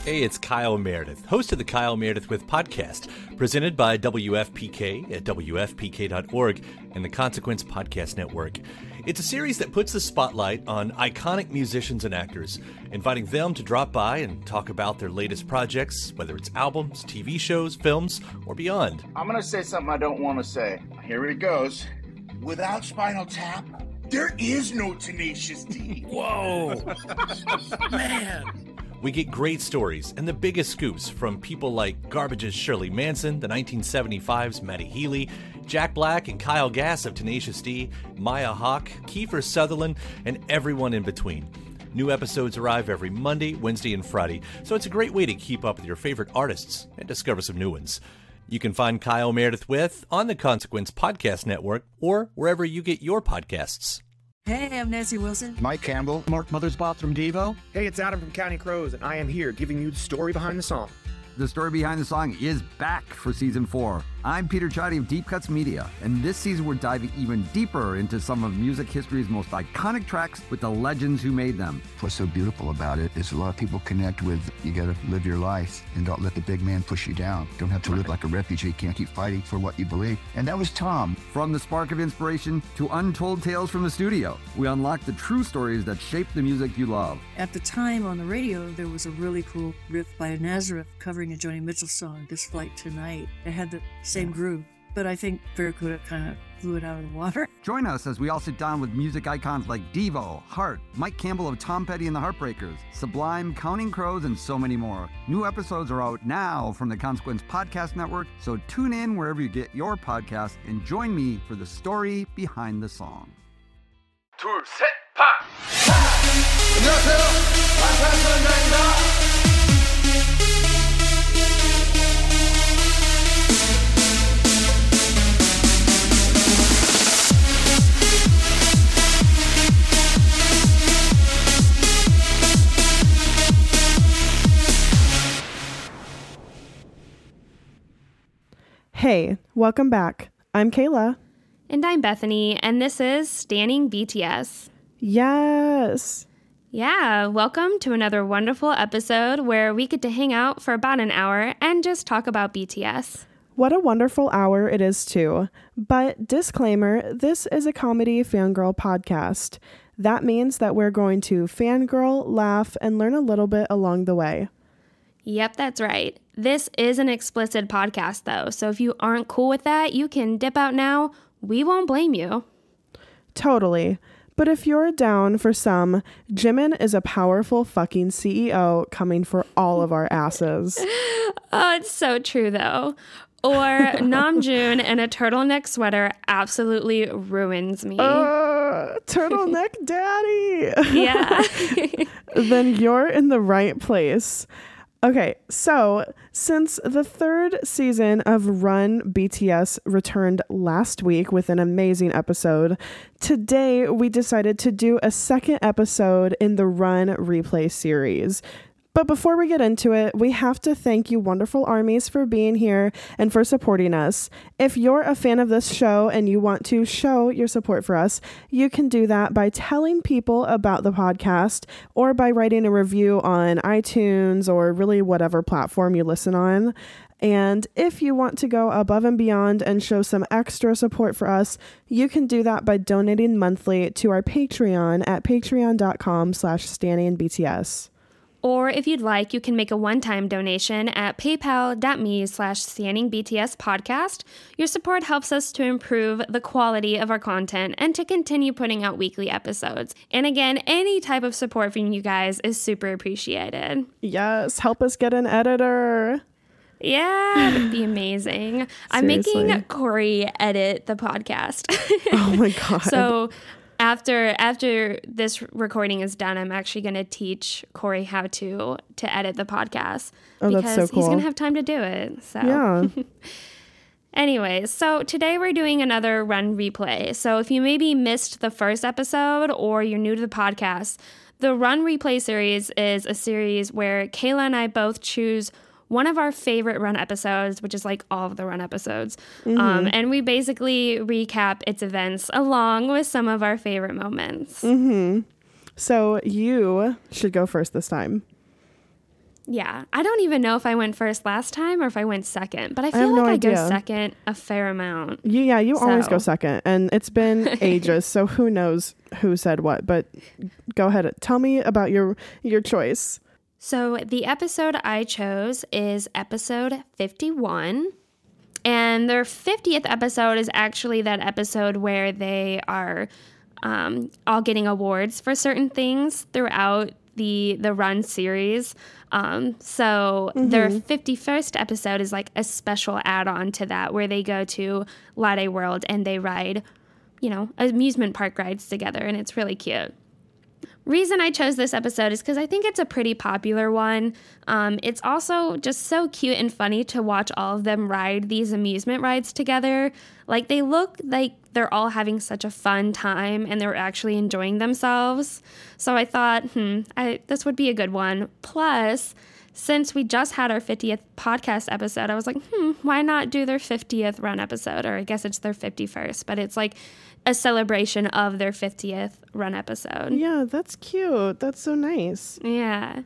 Hey, it's Kyle Meredith, host of the Kyle Meredith With podcast, presented by WFPK at WFPK.org and the Consequence Podcast Network. It's a series that puts the spotlight on iconic musicians and actors, inviting them to drop by and talk about their latest projects, whether it's albums, TV shows, films, or beyond. I'm going to say something I don't want to say. Here it goes. Without Spinal Tap, there is no Tenacious D. Whoa! Man! We get great stories and the biggest scoops from people like Garbage's Shirley Manson, the 1975's Matty Healy, Jack Black and Kyle Gass of Tenacious D, Maya Hawke, Kiefer Sutherland, and everyone in between. New episodes arrive every Monday, Wednesday, and Friday, so it's a great way to keep up with your favorite artists and discover some new ones. You can find Kyle Meredith With on the Consequence Podcast Network or wherever you get your podcasts. Hey, I'm Nancy Wilson. Mike Campbell. Mark Mothersbaugh from Devo. Hey, it's Adam from Counting Crows, and I am here giving you the story behind the song. The story behind the song is back for Season 4. I'm Peter Chadi of Deep Cuts Media, and this season we're diving even deeper into some of music history's most iconic tracks with the legends who made them. What's so beautiful about it is a lot of people connect with, you gotta live your life and don't let the big man push you down. Don't have to live like a refugee, can't keep fighting for what you believe. And that was Tom. From the spark of inspiration to untold tales from the studio, we unlock the true stories that shape the music you love. At the time on the radio, there was a really cool riff by Nazareth covering a Joni Mitchell song, This Flight Tonight. It had the same groove, but I think Barracuda kind of blew it out of the water. Join us as we all sit down with music icons like Devo, Heart, Mike Campbell of Tom Petty and the Heartbreakers, Sublime, Counting Crows, and so many more. New episodes are out now from the Consequence Podcast Network, so tune in wherever you get your podcasts and join me for the story behind the song. 둘, 셋, 파! 안녕하세요. 마차선장입니다. Hey, welcome back. I'm Kayla. And I'm Bethany, and this is Standing BTS. Yes. Yeah, welcome to another wonderful episode where we get to hang out for about an hour and just talk about BTS. What a wonderful hour it is, too. But disclaimer, this is a comedy fangirl podcast. That means that we're going to fangirl, laugh, and learn a little bit along the way. Yep, that's right. This is an explicit podcast, though, so if you aren't cool with that, you can dip out now. We won't blame you. Totally. But if you're down for some, Jimin is a powerful fucking CEO coming for all of our asses. Oh, it's so true, though. Or Namjoon in a turtleneck sweater absolutely ruins me. Turtleneck daddy. Yeah. Then you're in the right place. Okay, so since the third season of Run BTS returned last week with an amazing episode, today we decided to do a second episode in the Run Replay series. But before we get into it, we have to thank you wonderful armies for being here and for supporting us. If you're a fan of this show and you want to show your support for us, you can do that by telling people about the podcast or by writing a review on iTunes or really whatever platform you listen on. And if you want to go above and beyond and show some extra support for us, you can do that by donating monthly to our Patreon at patreon.com/standingbts. Or if you'd like, you can make a one-time donation at paypal.me/standingbtspodcast. Your support helps us to improve the quality of our content and to continue putting out weekly episodes. And again, any type of support from you guys is super appreciated. Yes, help us get an editor. Yeah, that'd be amazing. I'm making Corey edit the podcast. Oh my God. So after this recording is done, I'm actually going to teach Corey how to edit the podcast. Oh, because that's so cool. He's going to have time to do it. So. Yeah. Anyways, so today we're doing another Run Replay. So if you maybe missed the first episode or you're new to the podcast, the Run Replay series is a series where Kayla and I both choose one of our favorite Run episodes, which is like all of the Run episodes. Mm-hmm. And we basically recap its events along with some of our favorite moments. Mm-hmm. So you should go first this time. Yeah, I don't even know if I went first last time or if I went second, but I feel no like I idea. go second a fair amount. Yeah, you always go So- second, and it's been ages, so who knows who said what, but go ahead. Tell me about your choice. So the episode I chose is episode 51. And their 50th episode is actually that episode where they are all getting awards for certain things throughout the Run series. So their 51st episode is like a special add-on to that, where they go to Latte World and they ride, amusement park rides together, and it's really cute. Reason I chose this episode is because I think it's a pretty popular one. It's also just so cute and funny to watch all of them ride these amusement rides together. Like, they look like they're all having such a fun time and they're actually enjoying themselves. So I thought, this would be a good one. Plus, since we just had our 50th podcast episode, I was like, why not do their 50th Run episode? Or I guess it's their 51st, but it's like a celebration of their 50th Run episode. Yeah, that's cute. That's so nice. Yeah.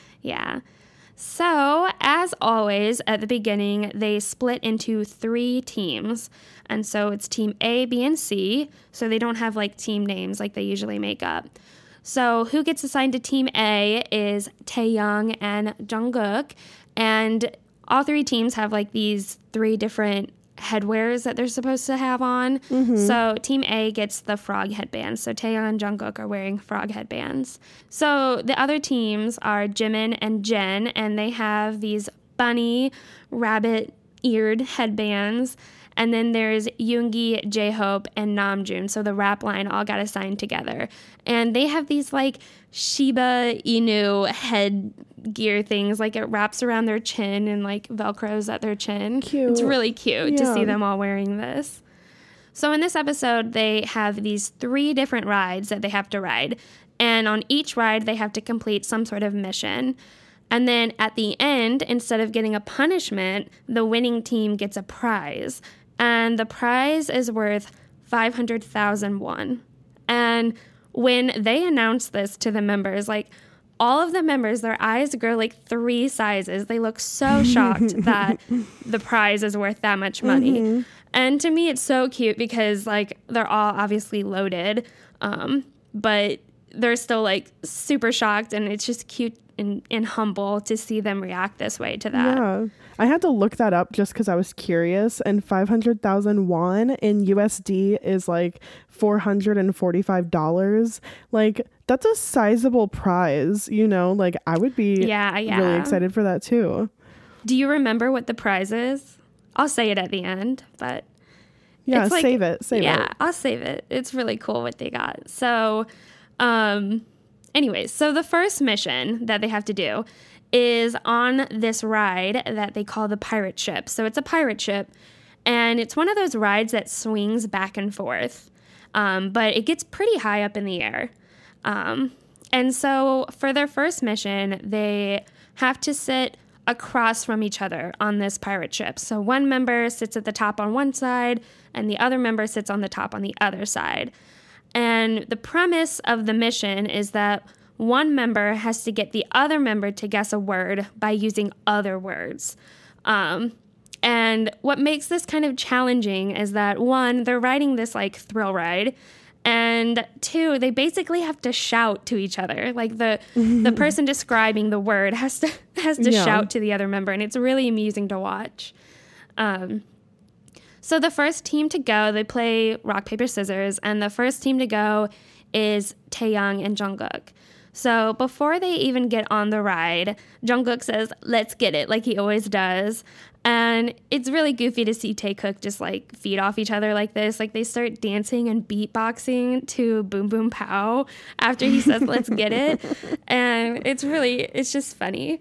So, as always, at the beginning, they split into 3 teams. And so it's team A, B, and C. So they don't have like team names like they usually make up. So who gets assigned to team A is Taehyung and Jungkook. And all 3 teams have like these 3 different headwears that they're supposed to have on. So team A gets the frog headbands. So Taehyung and Jungkook are wearing frog headbands. So the other teams are Jimin and Jen, and they have these bunny rabbit-eared headbands. And then there's Yoongi, J-Hope, and Namjoon. So the rap line all got assigned together. And they have these like Shiba Inu headgear things. Like, it wraps around their chin and like Velcros at their chin. Cute. It's really cute to Yeah. see them all wearing this. So in this episode, they have these 3 different rides that they have to ride. And on each ride, they have to complete some sort of mission. And then at the end, instead of getting a punishment, the winning team gets a prize. And the prize is worth 500,000 won. And when they announced this to the members, like, all of the members, their eyes grow like 3 sizes. They look so shocked that the prize is worth that much money. And to me, it's so cute because, like, they're all obviously loaded, but they're still like super shocked, and it's just cute and humble to see them react this way to that. Yeah. I had to look that up just because I was curious, and 500,000 won in USD is like $445. Like, that's a sizable prize, like I would be really excited for that too. Do you remember what the prize is? I'll say it at the end, but yeah, it's like, save it. Yeah, I'll save it. It's really cool what they got. So, anyways, so the first mission that they have to do is on this ride that they call the pirate ship. So it's a pirate ship, and it's one of those rides that swings back and forth, but it gets pretty high up in the air. And so for their first mission, they have to sit across from each other on this pirate ship. So one member sits at the top on one side, and the other member sits on the top on the other side. And the premise of the mission is that one member has to get the other member to guess a word by using other words. And what makes this kind of challenging is that, 1, they're riding this like thrill ride, and 2, they basically have to shout to each other. Like, the person describing the word has to shout to the other member, and it's really amusing to watch. So the first team to go, they play rock, paper, scissors, and the first team to go is Taehyung and Jungkook. So before they even get on the ride, Jungkook says, "Let's get it," like he always does. And it's really goofy to see Taekook just like feed off each other like this. Like, they start dancing and beatboxing to Boom Boom Pow after he says, "Let's get it." And it's just funny.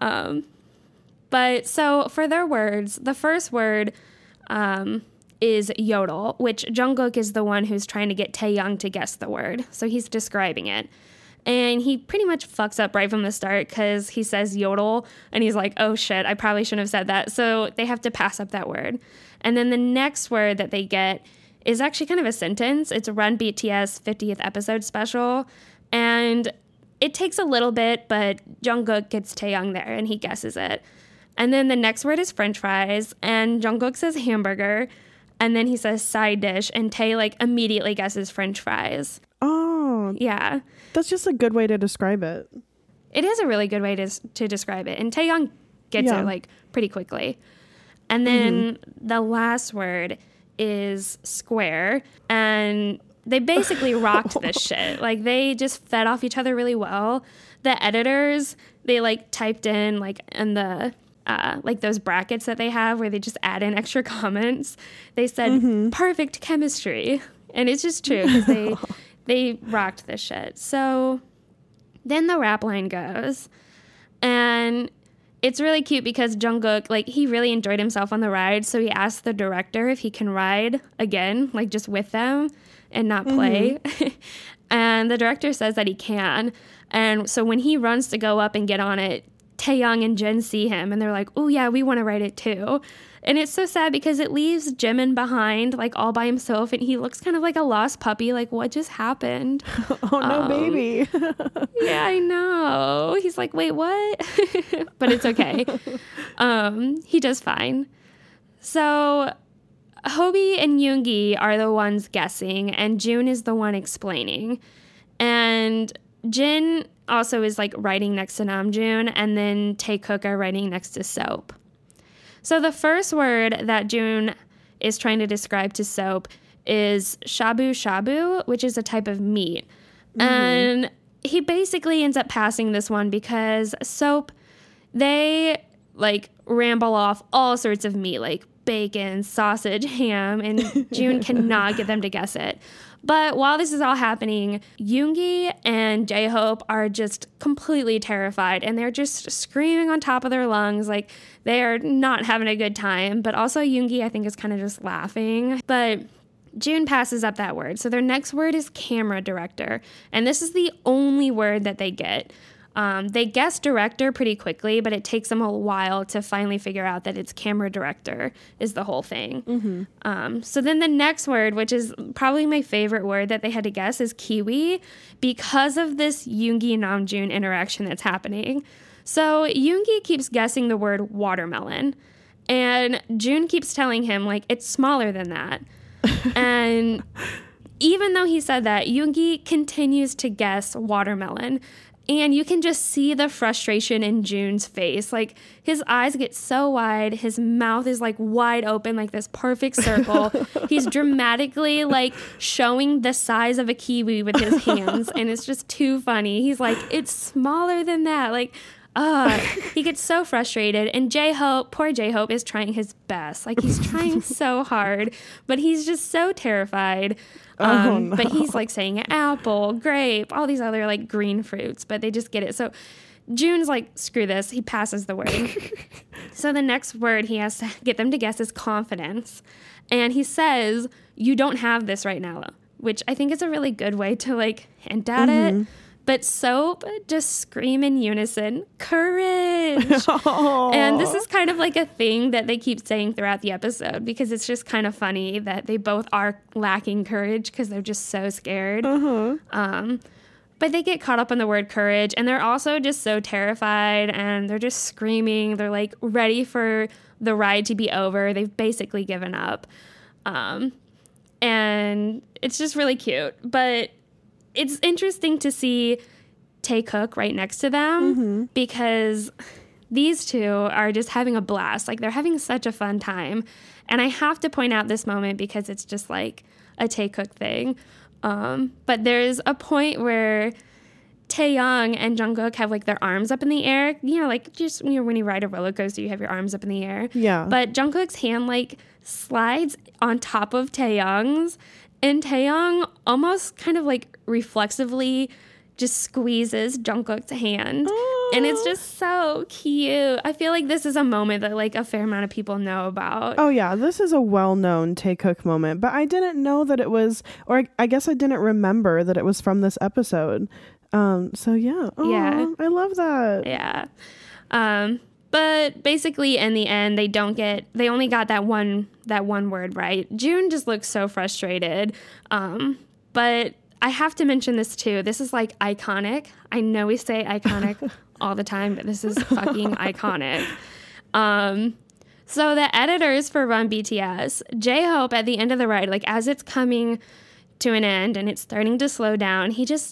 But so for their words, the first word is yodel, which Jungkook is the one who's trying to get Taehyung to guess the word. So he's describing it. And he pretty much fucks up right from the start because he says yodel, and he's like, oh shit, I probably shouldn't have said that. So they have to pass up that word. And then the next word that they get is actually kind of a sentence. It's a Run BTS 50th episode special. And it takes a little bit, but Jungkook gets Taehyung there and he guesses it. And then the next word is French fries, and Jungkook says hamburger, and then he says side dish, and Tae like immediately guesses French fries. Oh. Yeah. That's just a good way to describe it. It is a really good way to describe it. And Taehyung gets it like pretty quickly. And then the last word is square, and they basically rocked this shit. Like, they just fed off each other really well. The editors, they like typed in like in the like those brackets that they have where they just add in extra comments. They said perfect chemistry, and it's just true because they rocked this shit. So then the rap line goes, and it's really cute because Jungkook, like, he really enjoyed himself on the ride, so he asked the director if he can ride again, like, just with them and not play. And the director says that he can. And so when he runs to go up and get on it, Taehyung and Jin see him, and they're like, oh, yeah, we want to ride it too. And it's so sad because it leaves Jimin behind, like, all by himself, and he looks kind of like a lost puppy. Like, what just happened? Oh, no, baby. Yeah, I know. He's like, wait, what? But it's okay. He does fine. So Hobie and Yoongi are the ones guessing, and June is the one explaining. And Jin also is, like, writing next to Namjoon, and then Taekook are writing next to Soap. So the first word that June is trying to describe to Soap is shabu shabu, which is a type of meat. And he basically ends up passing this one because Soap, they like ramble off all sorts of meat, like bacon, sausage, ham, and June cannot get them to guess it. But while this is all happening, Yoongi and J-Hope are just completely terrified, and they're just screaming on top of their lungs, like they are not having a good time. But also Yoongi, I think, is kind of just laughing. But June passes up that word. So their next word is camera director, and this is the only word that they get. They guess director pretty quickly, but it takes them a while to finally figure out that it's camera director is the whole thing. So then the next word, which is probably my favorite word that they had to guess, is kiwi, because of this Yoongi and Namjoon interaction that's happening. So Yoongi keeps guessing the word watermelon, and June keeps telling him, like, it's smaller than that. And even though he said that, Yoongi continues to guess watermelon. And you can just see the frustration in June's face. Like, his eyes get so wide. His mouth is, like, wide open, like this perfect circle. He's dramatically, like, showing the size of a kiwi with his hands. And it's just too funny. He's like, it's smaller than that. Like, he gets so frustrated. And J-Hope, poor J-Hope, is trying his best. Like, he's trying so hard. But he's just so terrified. No. But he's like saying apple, grape, all these other like green fruits, but they just get it. So June's like, screw this. He passes the word. So the next word he has to get them to guess is confidence. And he says, you don't have this right now, which I think is a really good way to like hint at it. But Soap just scream in unison, courage. And this is kind of like a thing that they keep saying throughout the episode because it's just kind of funny that they both are lacking courage because they're just so scared. But they get caught up in the word courage, and they're also just so terrified, and they're just screaming. They're like ready for the ride to be over. They've basically given up. And it's just really cute. But it's interesting to see Taekook right next to them because these two are just having a blast. Like, they're having such a fun time. And I have to point out this moment because it's just like a Taekook thing. But there's a point where Taehyung and Jungkook have like their arms up in the air. You know, like just when you ride a roller coaster, you have your arms up in the air. Yeah. But Jungkook's hand like slides on top of Taehyung's. And Taehyung almost kind of like reflexively just squeezes Jungkook's hand. And it's just so cute. I feel like this is a moment that like a fair amount of people know about. Oh yeah, this is a well-known Taekook moment, but I didn't know that it was, or I guess I didn't remember that it was from this episode. So yeah. Yeah. I love that. Yeah. But basically in the end, they only got that one word right. June just looks so frustrated. But I have to mention this too. This is like iconic. I know we say iconic all the time, but this is fucking iconic. So the editors for Run BTS, J-Hope at the end of the ride, like as it's coming to an end and it's starting to slow down, he just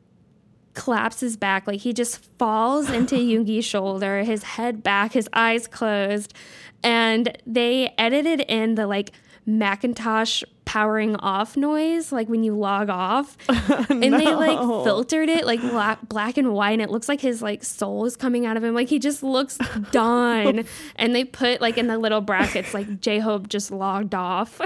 collapses back. Like he just falls into Yoongi's shoulder, his head back, his eyes closed. And they edited in the like Macintosh powering off noise, like when you log off. And they like filtered it like black and white, and it looks like his like soul is coming out of him. Like he just looks done. And they put like in the little brackets like J-Hope just logged off.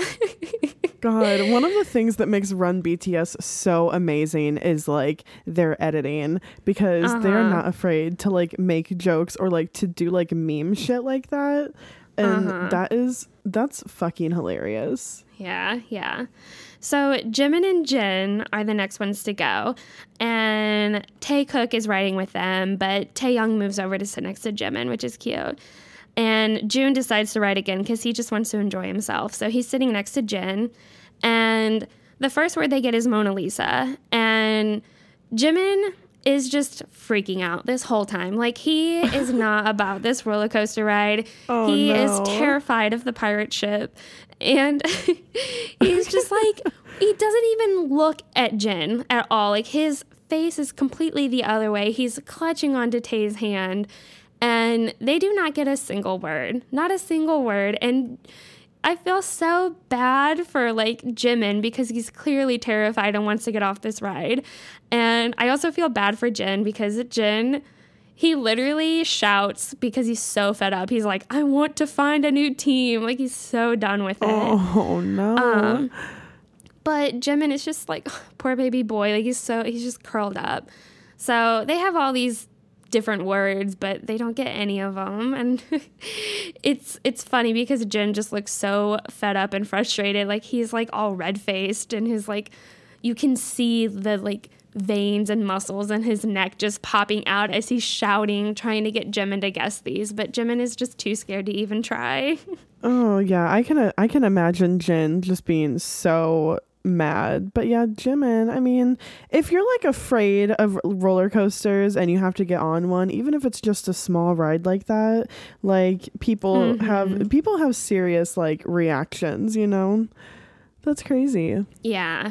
God, one of the things that makes Run BTS so amazing is like their editing, because they're not afraid to like make jokes or like to do like meme shit like that. And that's fucking hilarious. Yeah. So Jimin and Jin are the next ones to go. And Taekook is riding with them, but Taeyoung moves over to sit next to Jimin, which is cute. And June decides to ride again because he just wants to enjoy himself. So he's sitting next to Jin. And the first word they get is Mona Lisa. And Jimin is just freaking out this whole time. Like, he is not about this roller coaster ride. He is terrified of the pirate ship. And he's just like, he doesn't even look at Jin at all. Like, his face is completely the other way. He's clutching onto Tae's hand. And they do not get a single word. Not a single word. And I feel so bad for like Jimin because he's clearly terrified and wants to get off this ride. And I also feel bad for Jin because Jin, he literally shouts because he's so fed up. He's like, I want to find a new team. Like, he's so done with it. Oh no. But Jimin is just like, poor baby boy. Like, he's just curled up. So they have all these different words, but they don't get any of them. And it's funny because Jin just looks so fed up and frustrated. Like, he's like all red-faced, and his like, you can see the like veins and muscles in his neck just popping out as he's shouting, trying to get Jimin to guess these, but Jimin is just too scared to even try. Oh yeah, I can imagine Jin just being so mad. But yeah, Jimin, I mean, if you're like afraid of roller coasters and you have to get on one, even if it's just a small ride like that, like people have serious like reactions, you know? That's crazy. Yeah.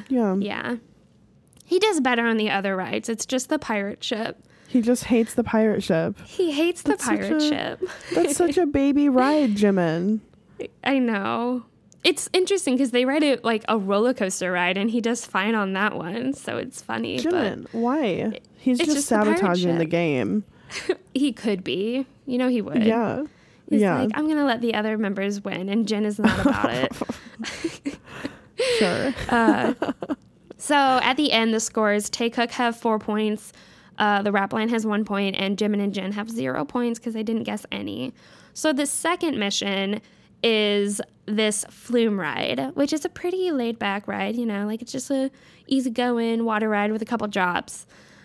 He does better on the other rides. It's just the pirate ship. He just hates the pirate ship. He hates the pirate ship. That's such a baby ride, Jimin. I know. It's interesting because they ride it like a roller coaster ride, and he does fine on that one. So it's funny. Jimin, why? He's just sabotaging the game. He could be. You know he would. Yeah. He's like, I'm going to let the other members win, and Jin is not about it. Sure. So at the end, the scores, Taekook have 4 points, the rap line has 1 point, and Jimin and Jin have 0 points because they didn't guess any. So the second mission is this flume ride, which is a pretty laid back ride, you know, like it's just a easygoing water ride with a couple drops.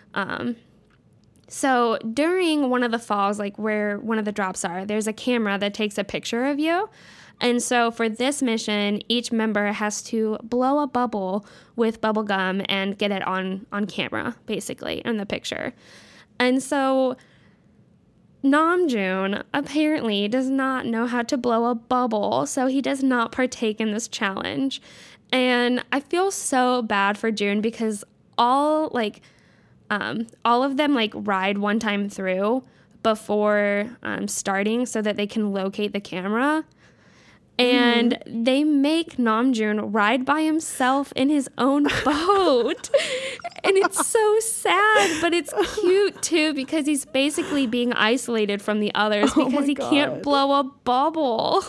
So during one of the falls, like where one of the drops are, there's a camera that takes a picture of you. And so for this mission, each member has to blow a bubble with bubble gum and get it on camera, basically, in the picture. And so Namjoon apparently does not know how to blow a bubble, so he does not partake in this challenge. And I feel so bad for June because all of them like ride one time through before starting so that they can locate the camera. And they make Namjoon ride by himself in his own boat. And it's so sad, but it's cute too because he's basically being isolated from the others because he can't blow a bubble.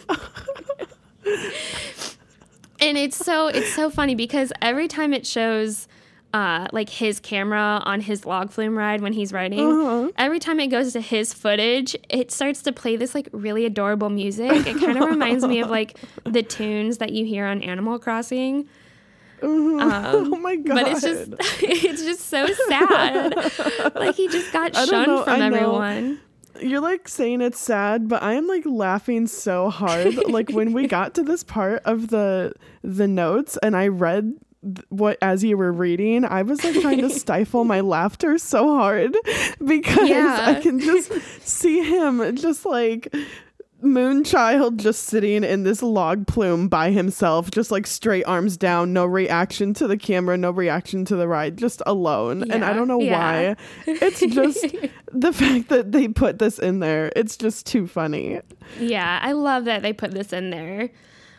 And it's so funny because every time it shows like his camera on his log flume ride when he's riding, every time it goes to his footage, it starts to play this like really adorable music. It kind of reminds me of like the tunes that you hear on Animal Crossing. Oh my god! But it's just so sad. Like he just got shunned from everyone. You're like saying it's sad, but I am like laughing so hard. Like when we got to this part of the notes and I read what as you were reading, I was like trying to stifle my laughter so hard because I can just see him just like Moonchild just sitting in this log plume by himself, just like straight arms down, no reaction to the camera, no reaction to the ride, just alone. And I don't know why. It's just the fact that they put this in there. It's just too funny. Yeah, I love that they put this in there.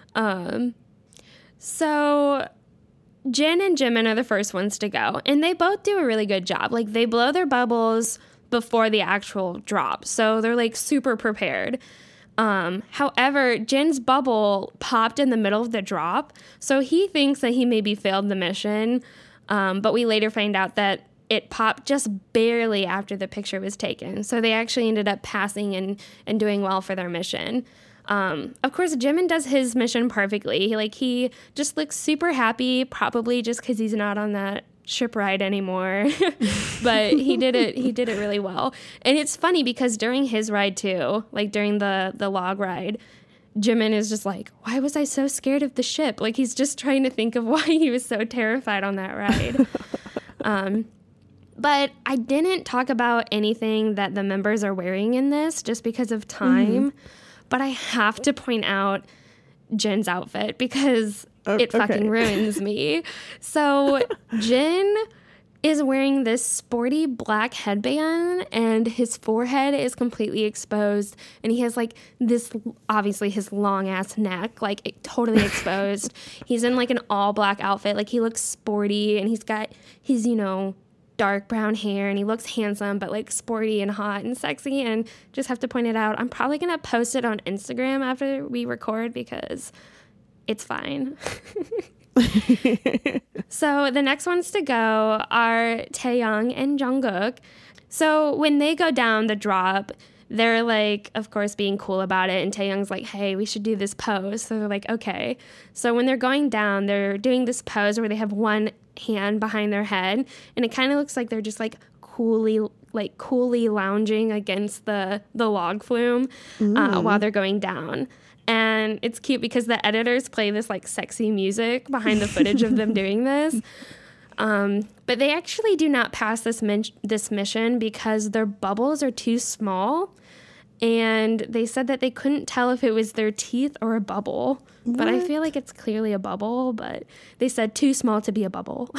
So Jin and Jimin are the first ones to go, and they both do a really good job. Like, they blow their bubbles before the actual drop, so they're like super prepared. However, Jin's bubble popped in the middle of the drop, so he thinks that he maybe failed the mission, but we later find out that it popped just barely after the picture was taken. So they actually ended up passing and doing well for their mission. Of course, Jimin does his mission perfectly. He just looks super happy, probably just because he's not on that ship ride anymore. But he did it really well. And it's funny because during his ride too, like during the log ride, Jimin is just like, why was I so scared of the ship? Like, he's just trying to think of why he was so terrified on that ride. But I didn't talk about anything that the members are wearing in this just because of time. But I have to point out Jin's outfit because it fucking ruins me. So Jin is wearing this sporty black headband and his forehead is completely exposed. And he has like this, obviously his long ass neck, like totally exposed. He's in like an all black outfit. Like, he looks sporty and he's got his, dark brown hair, and he looks handsome but like sporty and hot and sexy. And just have to point it out, I'm probably gonna post it on Instagram after we record because it's fine. So the next ones to go are Taehyung and Jungkook. So when they go down the drop, they're like, of course, being cool about it. And Taehyung's like, hey, we should do this pose. So they're like, okay. So when they're going down, they're doing this pose where they have one hand behind their head. And it kind of looks like they're just like coolly lounging against the log flume while they're going down. And it's cute because the editors play this like sexy music behind the footage of them doing this. But they actually do not pass this mission because their bubbles are too small. And they said that they couldn't tell if it was their teeth or a bubble. What? But I feel like it's clearly a bubble, but they said too small to be a bubble.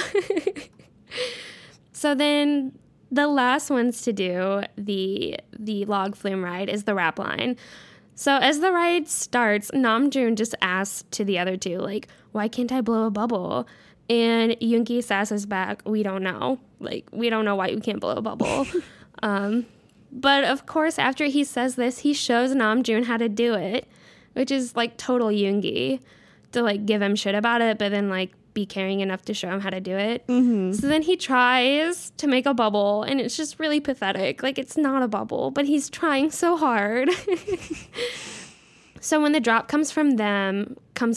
So then the last ones to do the log flume ride is the rap line. So as the ride starts, Namjoon just asks to the other two, like, why can't I blow a bubble? And Yoongi sasses back, we don't know. Like, we don't know why you can't blow a bubble. But of course, after he says this, he shows Namjoon how to do it, which is like total Yoongi, to like give him shit about it, but then like be caring enough to show him how to do it. So then he tries to make a bubble, and it's just really pathetic. Like, it's not a bubble, but he's trying so hard. So when the drop comes for them,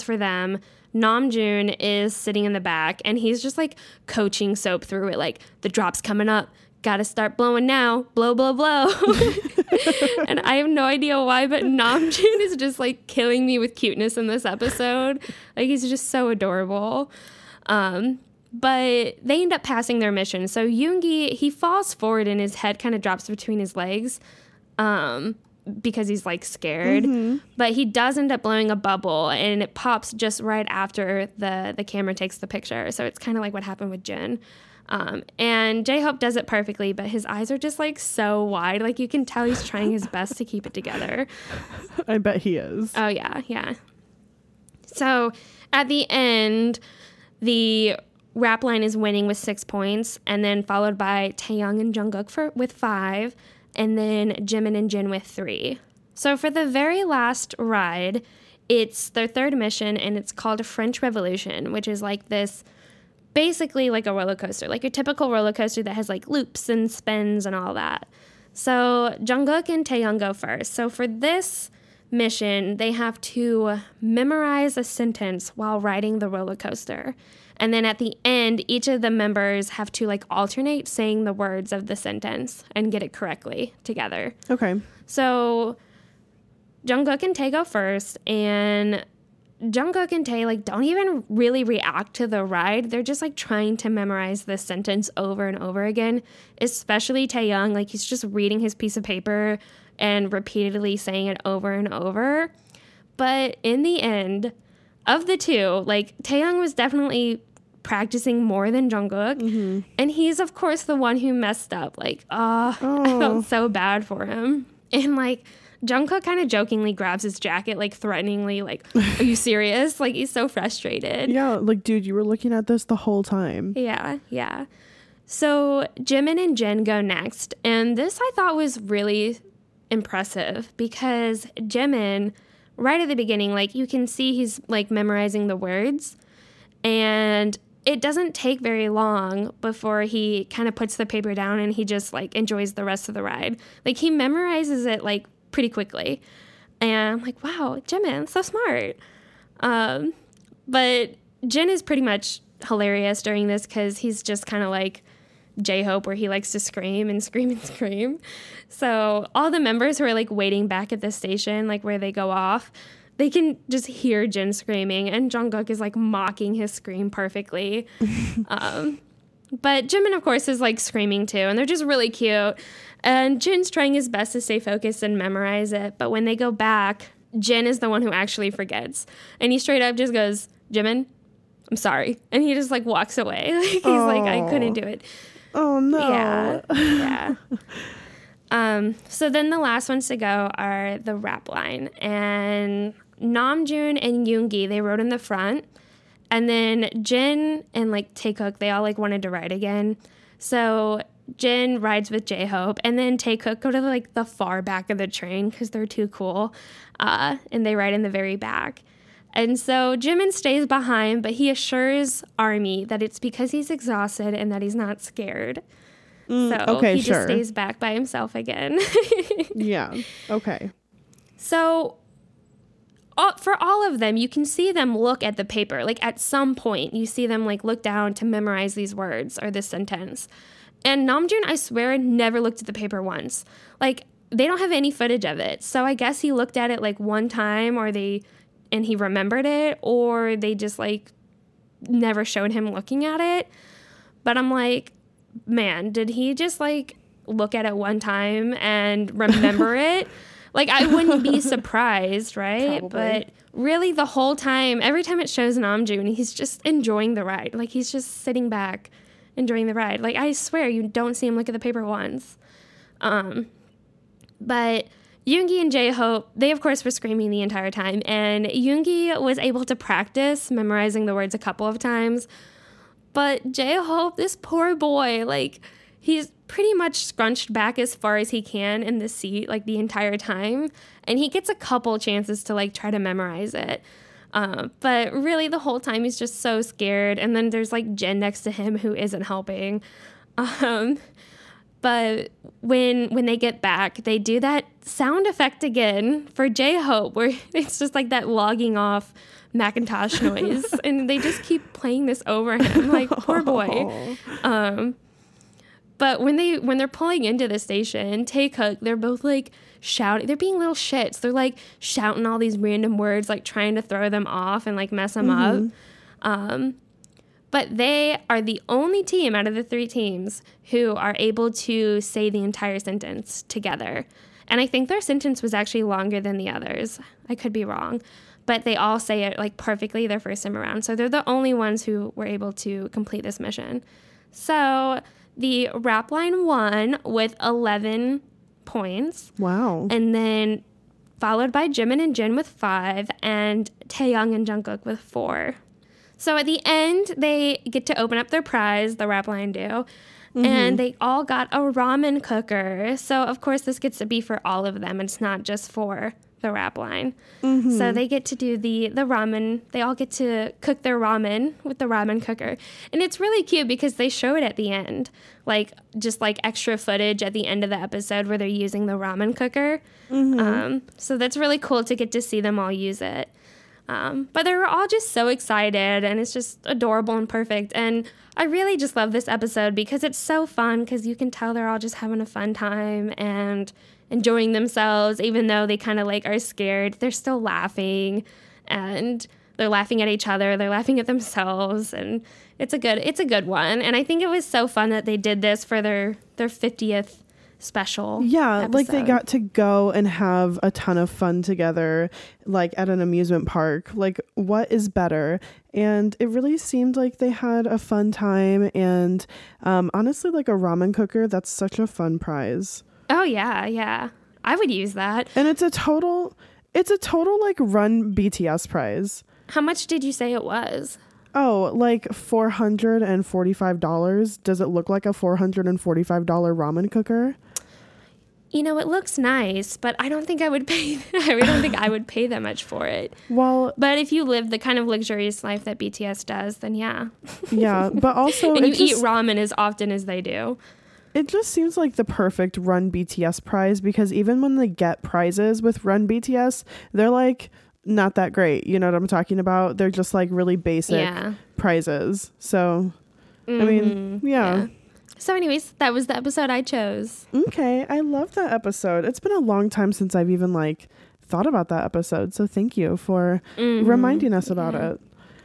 Namjoon is sitting in the back, and he's just like coaching Soap through it, like, the drop's coming up. Gotta start blowing now. Blow, blow, blow. And I have no idea why, but Namjoon is just like killing me with cuteness in this episode. Like, he's just so adorable. But they end up passing their mission. So Yoongi, he falls forward and his head kind of drops between his legs because he's like scared. But he does end up blowing a bubble, and it pops just right after the camera takes the picture. So it's kind of like what happened with Jin. And J-Hope does it perfectly, but his eyes are just like so wide. Like, you can tell he's trying his best to keep it together. I bet he is. Oh, yeah. So at the end, the rap line is winning with 6 points, and then followed by Taehyung and Jungkook with 5, and then Jimin and Jin with 3. So for the very last ride, it's their third mission, and it's called French Revolution, which is like this, basically like a roller coaster, like a typical roller coaster that has like loops and spins and all that. So Jungkook and Taehyung go first. So for this mission, they have to memorize a sentence while riding the roller coaster. And then at the end, each of the members have to like alternate saying the words of the sentence and get it correctly together. Okay. So Jungkook and Tae go first, and Jungkook and Tae like don't even really react to the ride. They're just like trying to memorize this sentence over and over again, especially Taehyung. Like he's just reading his piece of paper and repeatedly saying it over and over. But in the end of the two, like Taehyung was definitely practicing more than Jungkook. And he's of course the one who messed up. Like, I felt so bad for him. And like Jungkook kind of jokingly grabs his jacket, like threateningly, like, are you serious? Like he's so frustrated. Yeah, like dude, you were looking at this the whole time. Yeah. So Jimin and Jin go next. And this I thought was really impressive because Jimin, right at the beginning, like you can see he's like memorizing the words, and it doesn't take very long before he kind of puts the paper down and he just like enjoys the rest of the ride. Like he memorizes it like pretty quickly, and I'm like, wow, Jimin, so smart. But Jin is pretty much hilarious during this because he's just kind of like J-Hope, where he likes to scream and scream and scream. So all the members who are like waiting back at the station, like where they go off, they can just hear Jin screaming, and Jungkook is like mocking his scream perfectly. But Jimin, of course, is like screaming too, and they're just really cute. And Jin's trying his best to stay focused and memorize it. But when they go back, Jin is the one who actually forgets. And he straight up just goes, Jimin, I'm sorry. And he just like walks away. Like, he's like, I couldn't do it. Oh, no. Yeah. So then the last ones to go are the rap line. And Namjoon and Yoongi, they rode in the front. And then Jin and like Taekook, they all like wanted to ride again. So Jin rides with J-Hope, and then Taekook go to like the far back of the train because they're too cool. And they ride in the very back. And so Jimin stays behind, but he assures ARMY that it's because he's exhausted and that he's not scared. So he just stays back by himself again. Yeah. Okay. So for all of them, you can see them look at the paper. Like at some point, you see them like look down to memorize these words or this sentence. And Namjoon, I swear, never looked at the paper once. Like they don't have any footage of it. So I guess he looked at it like one time, and he remembered it, or they just like never showed him looking at it. But I'm like, man, did he just like look at it one time and remember it? Like I wouldn't be surprised, right? Probably. But really the whole time, every time it shows Namjoon, he's just enjoying the ride. Like he's just sitting back enjoying the ride. Like I swear you don't see him look at the paper once. But Yoongi and J-Hope, they of course were screaming the entire time, and Yoongi was able to practice memorizing the words a couple of times. But J-Hope, this poor boy, like he's pretty much scrunched back as far as he can in the seat like the entire time, and he gets a couple chances to like try to memorize it. But really the whole time he's just so scared, and then there's like Jin next to him who isn't helping. But when they get back, they do that sound effect again for J-Hope, where it's just like that logging off Macintosh noise, and they just keep playing this over him, like poor boy. But when they're pulling into the station, Taekook, they're both like shouting. They're being little shits. They're like shouting all these random words, like trying to throw them off and like mess them up. But they are the only team out of the three teams who are able to say the entire sentence together. And I think their sentence was actually longer than the others. I could be wrong. But they all say it like perfectly their first time around. So they're the only ones who were able to complete this mission. So the rap line won with 11 points. Wow. And then followed by Jimin and Jin with 5, and Taehyung and Jungkook with 4. So at the end, they get to open up their prize, the rap line do, and they all got a ramen cooker. So, of course, this gets to be for all of them. It's not just for the rap line. So they get to do the ramen. They all get to cook their ramen with the ramen cooker. And it's really cute because they show it at the end, like just like extra footage at the end of the episode where they're using the ramen cooker. So that's really cool to get to see them all use it. But they were all just so excited, and it's just adorable and perfect. And I really just love this episode because it's so fun, because you can tell they're all just having a fun time and enjoying themselves, even though they kind of like are scared. They're still laughing, and they're laughing at each other, they're laughing at themselves, and it's a good one. And I think it was so fun that they did this for their 50th special. Yeah, episode. like they got to go and have a ton of fun together, like at an amusement park. Like, what is better? And it really seemed like they had a fun time. And honestly, like a ramen cooker, that's such a fun prize. Oh yeah, I would use that. And it's a total like Run BTS prize. How much did you say it was? Oh, like $445. Does it look like a $445 ramen cooker? You know, it looks nice, but I don't think I would pay. I don't think I would pay that much for it. Well, but if you live the kind of luxurious life that BTS does, then yeah. Yeah, but also and you eat ramen as often as they do. It just seems like the perfect Run BTS prize, because even when they get prizes with Run BTS, they're like not that great. You know what I'm talking about? They're just like really basic prizes. So, I mean, yeah. So anyways, that was the episode I chose. Okay. I love that episode. It's been a long time since I've even like thought about that episode. So thank you for reminding us about it.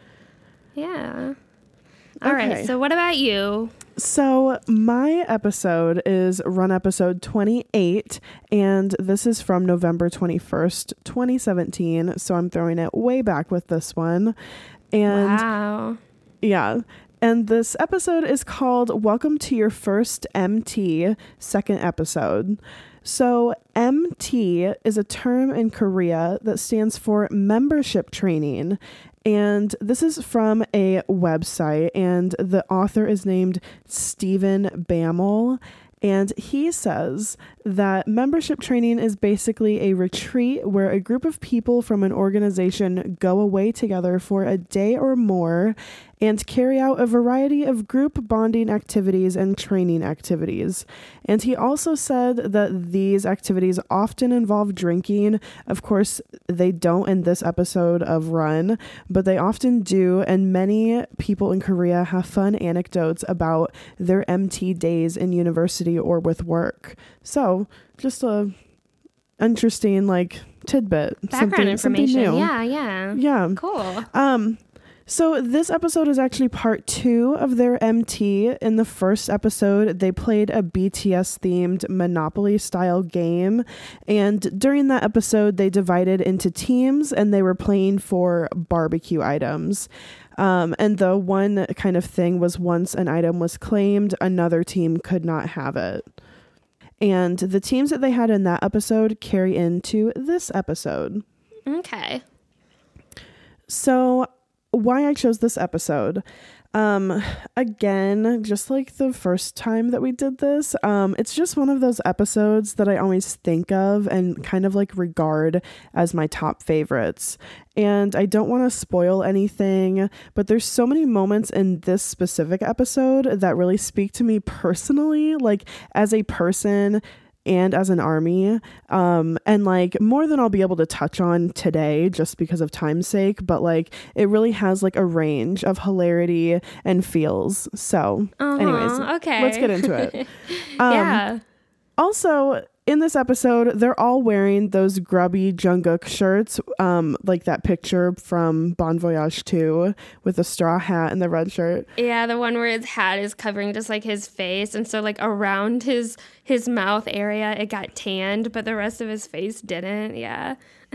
Yeah. All right. So what about you? So my episode is Run episode 28, and this is from November 21st, 2017. So I'm throwing it way back with this one. And wow. Yeah. And this episode is called Welcome to Your First MT, second episode. So MT is a term in Korea that stands for membership training. And this is from a website, and the author is named Stephen Bammel. And he says that membership training is basically a retreat where a group of people from an organization go away together for a day or more and carry out a variety of group bonding activities and training activities. And he also said that these activities often involve drinking. Of course, they don't in this episode of Run, but they often do. And many people in Korea have fun anecdotes about their MT days in university or with work. So just a interesting like tidbit. Background information. Something new. Yeah. Cool. So this episode is actually part 2 of their MT. In the first episode, they played a BTS themed Monopoly style game. And during that episode, they divided into teams and they were playing for barbecue items. And the one kind of thing was once an item was claimed, another team could not have it. And the teams that they had in that episode carry into this episode. Okay. So why I chose this episode. Again, just like the first time that we did this, it's just one of those episodes that I always think of and kind of like regard as my top favorites. And I don't want to spoil anything, but there's so many moments in this specific episode that really speak to me personally, like as a person and as an army, and like more than I'll be able to touch on today just because of time's sake, but like it really has like a range of hilarity and feels. So anyways, okay, let's get into it. Yeah. Also, in this episode, they're all wearing those grubby Jungkook shirts, like that picture from Bon Voyage 2 with the straw hat and the red shirt. Yeah, the one where his hat is covering just like his face, and so like around his mouth area it got tanned, but the rest of his face didn't. Yeah.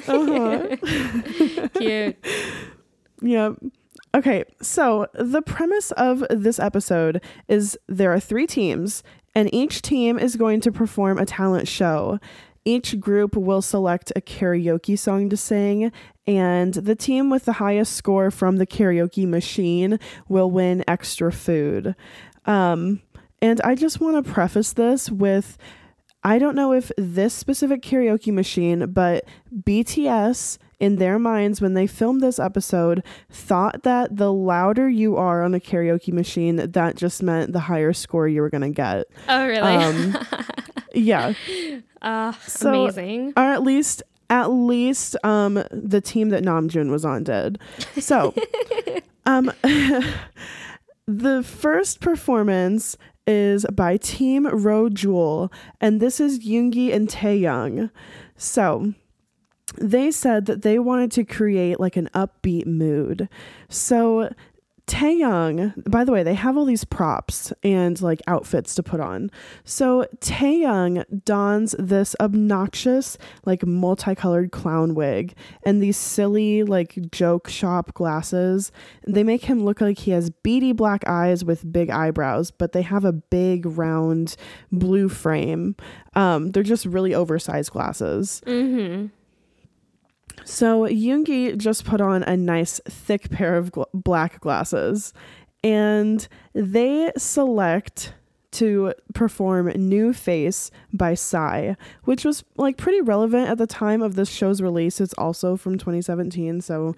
Cute. Yep. Okay, so the premise of this episode is there are 3 teams, and each team is going to perform a talent show. Each group will select a karaoke song to sing, and the team with the highest score from the karaoke machine will win extra food. And I just want to preface this with, I don't know if this specific karaoke machine, but BTS, in their minds, when they filmed this episode, thought that the louder you are on a karaoke machine, that just meant the higher score you were going to get. Oh, really? Yeah. So, amazing. Or at least the team that Namjoon was on did. So, the first performance is by Team Ro Jewel, and this is Yoongi and Taeyoung. So, they said that they wanted to create like an upbeat mood. So Taehyung, by the way, they have all these props and like outfits to put on. So Taehyung dons this obnoxious, like multicolored clown wig and these silly, like joke shop glasses. They make him look like he has beady black eyes with big eyebrows, but they have a big round blue frame. They're just really oversized glasses. Mm-hmm. So Yoongi just put on a nice thick pair of black glasses, and they select to perform New Face by Psy, which was like pretty relevant at the time of this show's release. It's also from 2017. So,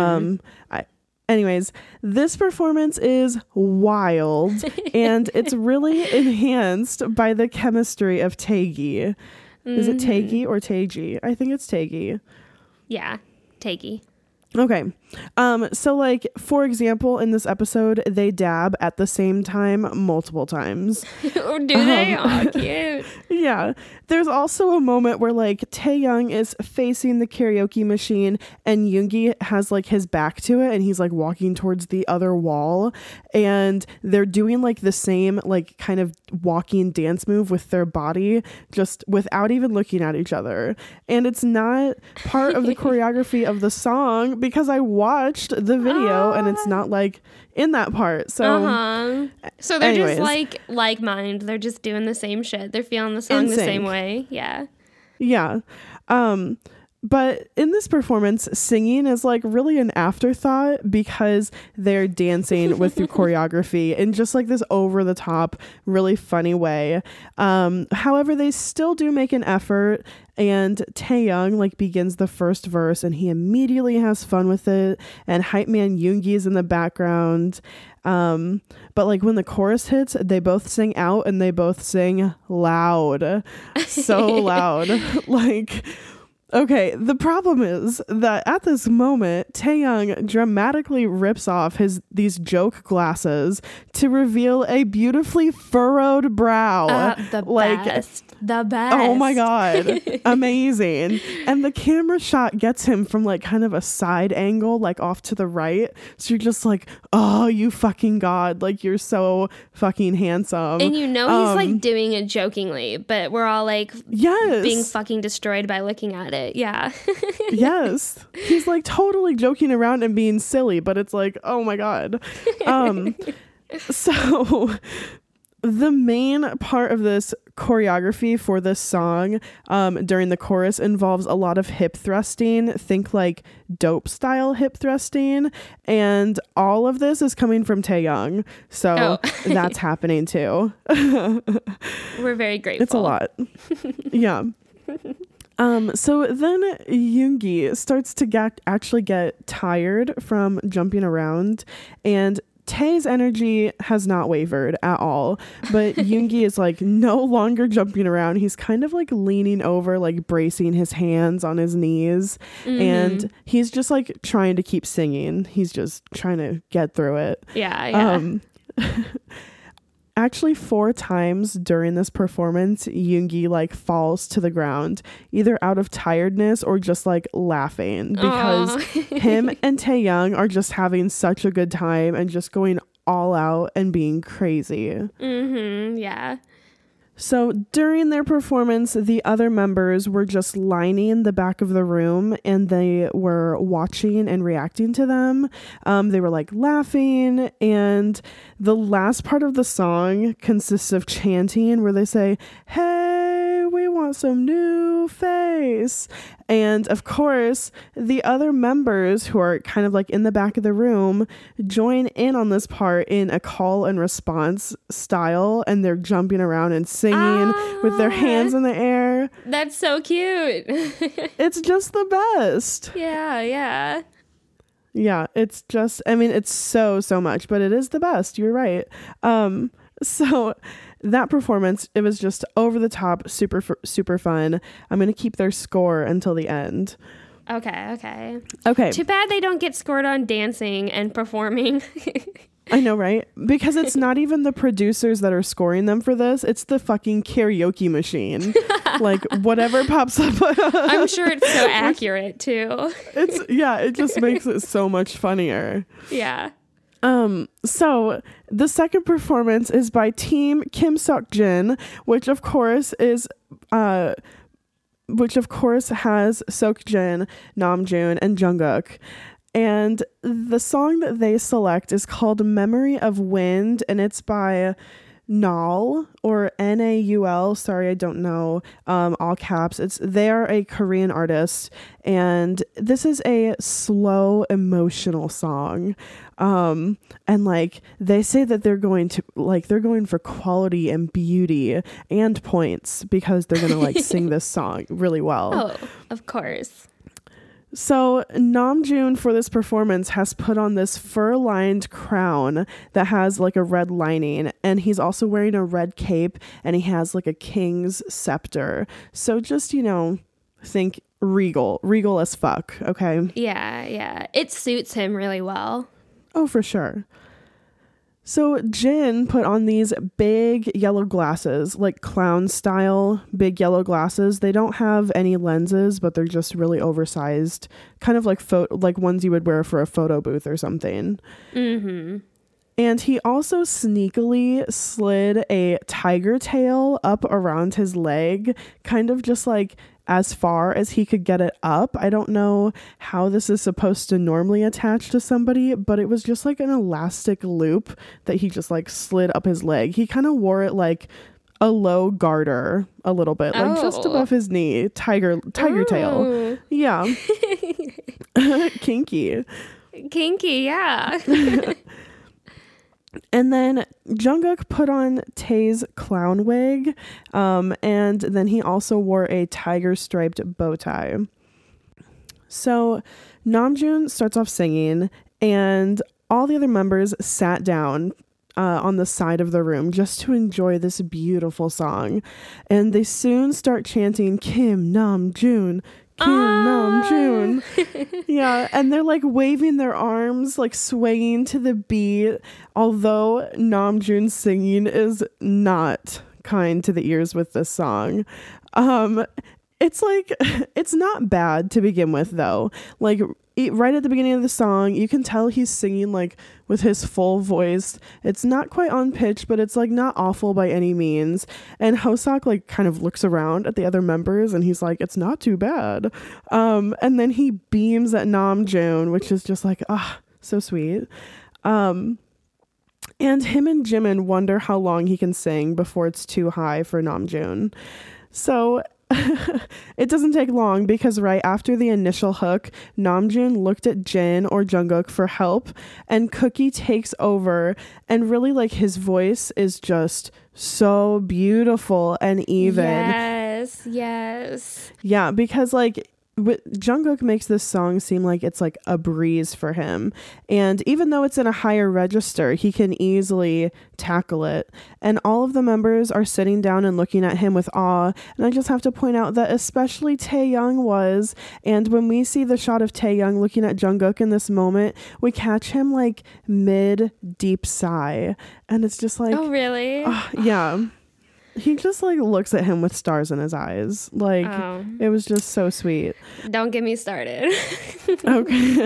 anyways, this performance is wild and it's really enhanced by the chemistry of Taegi. Is it Taegi or Taegi? I think it's Taegi. Yeah, Taegi. Okay. So like, for example, in this episode, they dab at the same time multiple times. Do they? Oh, cute. Yeah. There's also a moment where like Taehyung is facing the karaoke machine and Yoongi has like his back to it and he's like walking towards the other wall, and they're doing like the same like kind of walking dance move with their body just without even looking at each other. And it's not part of the choreography of the song because I watched the video and it's not like in that part. So so they're anyways. just like mind. They're just doing the same shit. They're feeling the song the same way. Yeah. Yeah. But in this performance, singing is like really an afterthought because they're dancing with the choreography in just like this over the top, really funny way. However, they still do make an effort, and Taehyung like begins the first verse and he immediately has fun with it, and hype man Yoongi is in the background. But like when the chorus hits, they both sing out and they both sing loud, so loud. Like, okay, the problem is that at this moment, Taehyung dramatically rips off these joke glasses to reveal a beautifully furrowed brow. The best. The best. Oh my God. Amazing. And the camera shot gets him from like kind of a side angle, like off to the right. So you're just like, oh, you fucking God. Like, you're so fucking handsome. And you know he's like doing it jokingly, but we're all like being fucking destroyed by looking at it. Yeah. Yes. He's like totally joking around and being silly, but it's like, oh my God. So the main part of this choreography for this song during the chorus involves a lot of hip thrusting. Think like dope style hip thrusting, and all of this is coming from Taehyung, so that's happening too. We're very grateful. It's a lot. Yeah. So then Yoongi starts to actually get tired from jumping around, and Tae's energy has not wavered at all, but Yoongi is like no longer jumping around. He's kind of like leaning over, like bracing his hands on his knees, and he's just like trying to keep singing. He's just trying to get through it. Yeah. Actually, 4 times during this performance, Yoongi like falls to the ground, either out of tiredness or just like laughing, because him and Taehyung are just having such a good time and just going all out and being crazy. Yeah. So during their performance, the other members were just lining the back of the room and they were watching and reacting to them. They were like laughing, and the last part of the song consists of chanting where they say, "Hey, we want some New Face." And of course, the other members who are kind of like in the back of the room join in on this part in a call and response style, and they're jumping around and singing with their hands in the air. That's so cute. It's just the best. Yeah. Yeah, it's just, I mean, it's so much, but it is the best. You're right. So that performance, it was just over the top, super fun. I'm going to keep their score until the end. Okay. Too bad they don't get scored on dancing and performing. I know, right? Because it's not even the producers that are scoring them for this. It's the fucking karaoke machine. Like, whatever pops up. I'm sure it's so accurate, too. It just makes it so much funnier. Yeah. So the second performance is by Team Kim Seok-jin, which of course has Seok-jin, Namjoon, and Jungkook. And the song that they select is called Memory of Wind, and it's by Naul, or Naul. Sorry, I don't know. All caps. They are a Korean artist, and this is a slow, emotional song. And like they say that they're going for quality and beauty and points because they're gonna like sing this song really well. Oh, of course. So Namjoon for this performance has put on this fur-lined crown that has like a red lining, and he's also wearing a red cape, and he has like a king's scepter. So just, think regal as fuck, okay? Yeah. It suits him really well. Oh, for sure. So Jin put on these big yellow glasses, like clown style big yellow glasses. They don't have any lenses, but they're just really oversized, kind of like ones you would wear for a photo booth or something. Mm-hmm. And he also sneakily slid a tiger tail up around his leg, kind of just like as far as he could get it up. I don't know how this is supposed to normally attach to somebody, but it was just like an elastic loop that he just like slid up his leg. He kind of wore it like a low garter a little bit, like just above his knee. Tiger tail. Yeah. Kinky, yeah. And then Jungkook put on Tae's clown wig, and then he also wore a tiger striped bow tie. So Namjoon starts off singing, and all the other members sat down on the side of the room just to enjoy this beautiful song. And they soon start chanting Kim Namjoon, Kim Namjoon. Yeah, and they're like waving their arms, like swaying to the beat, although Namjoon's singing is not kind to the ears with this song. It's like, it's not bad to begin with though. Like right at the beginning of the song, you can tell he's singing like with his full voice. It's not quite on pitch, but it's like not awful by any means. And Hoseok like kind of looks around at the other members and he's like, it's not too bad. And then he beams at Namjoon, which is just like, so sweet. And him and Jimin wonder how long he can sing before it's too high for Namjoon. So it doesn't take long because right after the initial hook, Namjoon looked at Jin or Jungkook for help, and Cookie takes over, and really like his voice is just so beautiful and even. Yes. Yeah, because like Jungkook makes this song seem like it's like a breeze for him, and even though it's in a higher register, he can easily tackle it. And all of the members are sitting down and looking at him with awe, and I just have to point out that especially Taeyoung was. And when we see the shot of Taeyoung looking at Jungkook in this moment, we catch him like mid deep sigh, and it's just like, oh really? Yeah. He just like looks at him with stars in his eyes. Like, it was just so sweet. Don't get me started. Okay.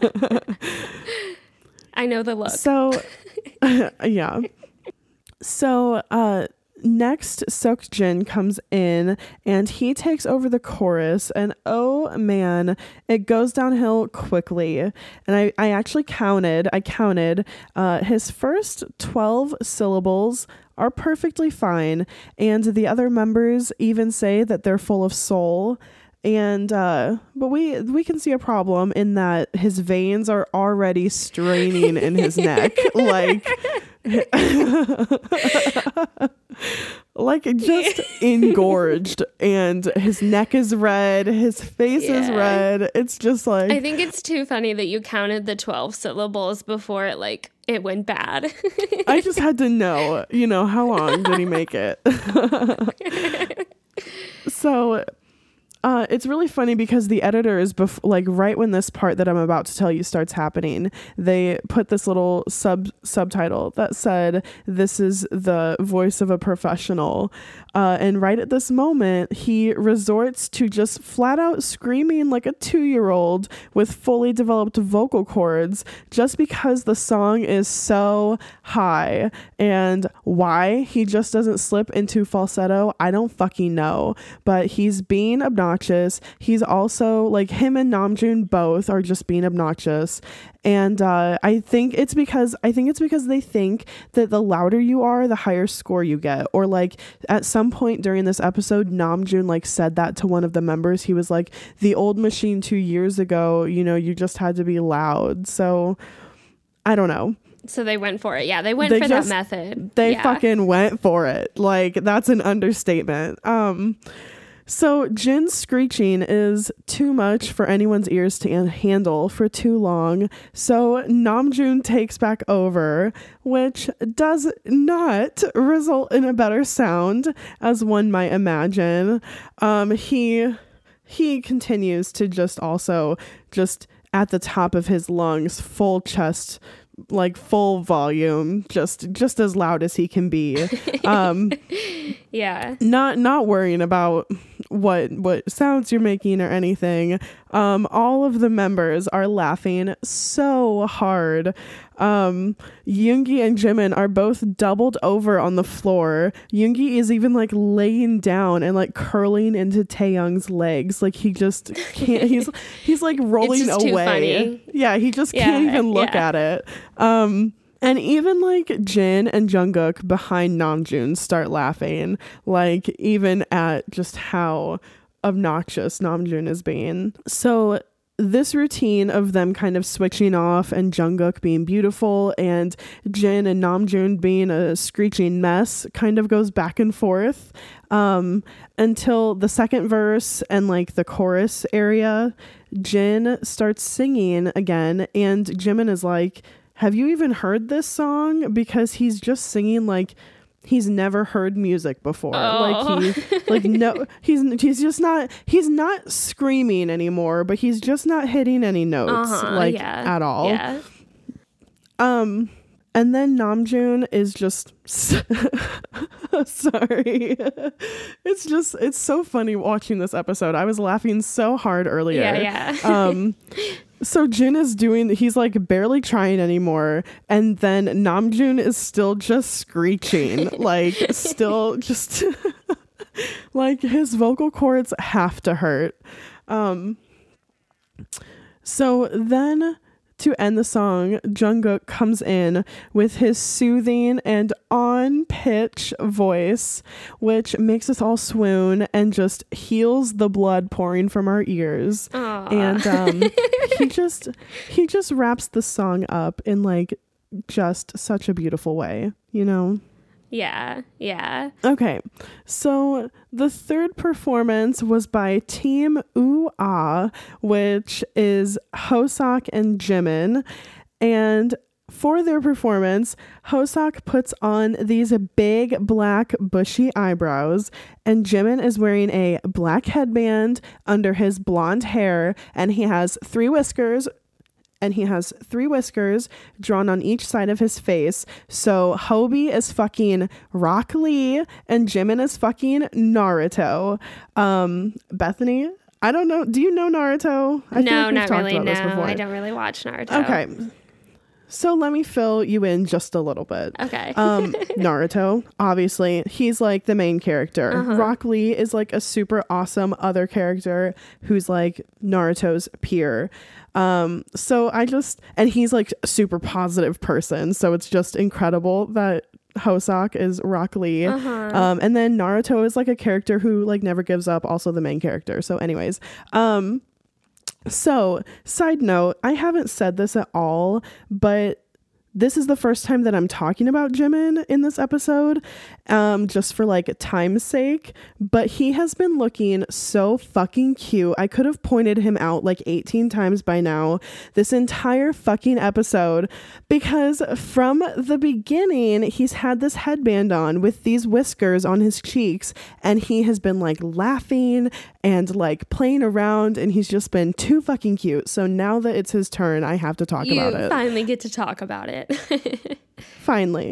I know the look. So, yeah. So, next, Seok-jin comes in and he takes over the chorus, and oh man, it goes downhill quickly. And I actually counted his first 12 syllables are perfectly fine, and the other members even say that they're full of soul. And but we can see a problem in that his veins are already straining in his neck, like like just engorged, and his neck is red, his face is red. It's just like, I think it's too funny that you counted the 12 syllables before it went bad. I just had to know, how long did he make it? So It's really funny because the editors, like right when this part that I'm about to tell you starts happening, they put this little subtitle that said, "This is the voice of a professional." And right at this moment, he resorts to just flat out screaming like a 2-year-old with fully developed vocal cords just because the song is so high. And why he just doesn't slip into falsetto, I don't fucking know. But he's being obnoxious. He's also like, him and Namjoon both are just being obnoxious. And I think it's because they think that the louder you are, the higher score you get. Or like at some point during this episode, Namjoon like said that to one of the members. He was like, the old machine 2 years ago, you know, you just had to be loud. So I don't know. So they went for it. Yeah, they went for that method. They fucking went for it. Like, that's an understatement. So Jin's screeching is too much for anyone's ears to handle for too long. So Namjoon takes back over, which does not result in a better sound, as one might imagine. He continues to just at the top of his lungs, full chest, like full volume, just as loud as he can be. Yeah. Not worrying about what sounds you're making or anything. All of the members are laughing so hard. Yoongi and Jimin are both doubled over on the floor. Yoongi is even like laying down and like curling into Taeyoung's legs. Like he just can't, he's like rolling away. Too funny. Yeah, he just can't even look at it. And even like Jin and Jungkook behind Namjoon start laughing, like even at just how obnoxious Namjoon is being. So this routine of them kind of switching off and Jungkook being beautiful and Jin and Namjoon being a screeching mess kind of goes back and forth until the second verse and like the chorus area. Jin starts singing again and Jimin is like, have you even heard this song? Because he's just singing like he's never heard music before. Oh. He's not screaming anymore, but he's just not hitting any notes at all. Yeah. And then Namjoon is just sorry. It's so funny watching this episode. I was laughing so hard earlier. Yeah. So Jin he's like barely trying anymore. And then Namjoon is still just screeching, like still just like his vocal cords have to hurt. So then to end the song, Jungkook comes in with his soothing and on-pitch voice, which makes us all swoon and just heals the blood pouring from our ears. Aww. And he just wraps the song up in like just such a beautiful way, you know? Yeah. Okay, so the third performance was by Team Ooh-Ah, which is Hoseok and Jimin. And for their performance, Hoseok puts on these big black bushy eyebrows, and Jimin is wearing a black headband under his blonde hair, and he has three whiskers drawn on each side of his face. So Hobie is fucking Rock Lee and Jimin is fucking Naruto. Bethany, I don't know. Do you know Naruto? No, not really. No, I don't really watch Naruto. Okay. So let me fill you in just a little bit. Okay. Naruto, obviously, he's like the main character. Uh-huh. Rock Lee is like a super awesome other character who's like Naruto's peer. And he's like a super positive person. So it's just incredible that Hoseok is Rock Lee. Uh-huh. And then Naruto is like a character who like never gives up, also the main character. So anyways, so side note, I haven't said this at all, but this is the first time that I'm talking about Jimin in this episode, just for like time's sake, but he has been looking so fucking cute. I could have pointed him out like 18 times by now this entire fucking episode, because from the beginning he's had this headband on with these whiskers on his cheeks, and he has been like laughing and like playing around, and he's just been too fucking cute. So now that it's his turn, I have to talk about it. You finally get to talk about it. Finally.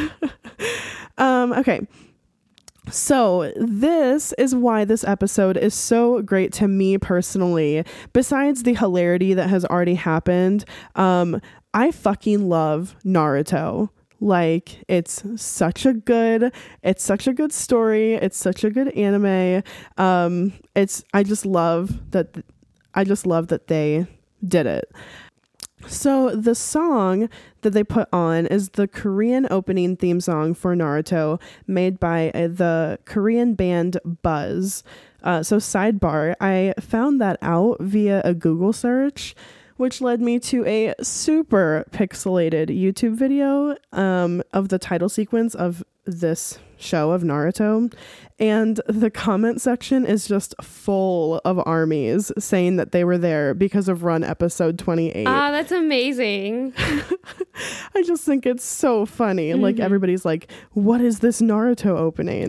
Okay. So this is why this episode is so great to me personally. Besides the hilarity that has already happened, I fucking love Naruto. Like, it's such a good story. It's such a good anime. I just love that they did it. So the song that they put on is the Korean opening theme song for Naruto, made by the Korean band Buzz. So sidebar, I found that out via a Google search, which led me to a super pixelated YouTube video of the title sequence of this show of Naruto, and the comment section is just full of armies saying that they were there because of Run episode 28. Oh, that's amazing. I just think it's so funny. Mm-hmm. Like, everybody's like, what is this Naruto opening?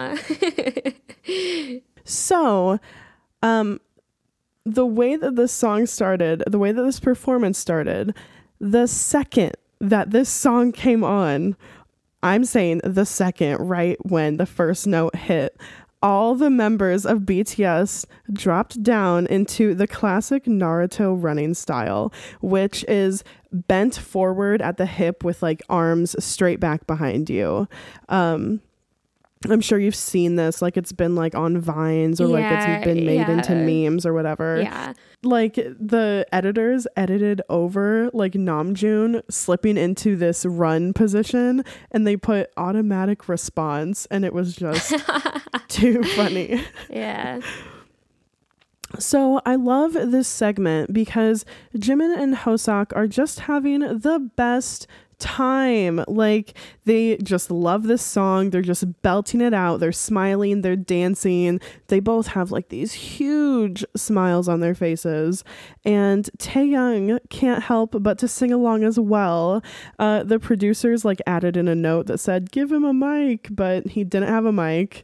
So the way that this song started, the way that this performance started, the second that this song came on, I'm saying the second, right when the first note hit, all the members of BTS dropped down into the classic Naruto running style, which is bent forward at the hip with like arms straight back behind you. I'm sure you've seen this, like it's been like on Vines or like it's been made into memes or whatever. Yeah. Like the editors edited over like Namjoon slipping into this run position, and they put automatic response, and it was just too funny. Yeah. So I love this segment because Jimin and Hoseok are just having the best time. Like, they just love this song. They're just belting it out. They're smiling, they're dancing. They both have like these huge smiles on their faces, and Taehyung can't help but to sing along as well. The producers like added in a note that said give him a mic, but he didn't have a mic.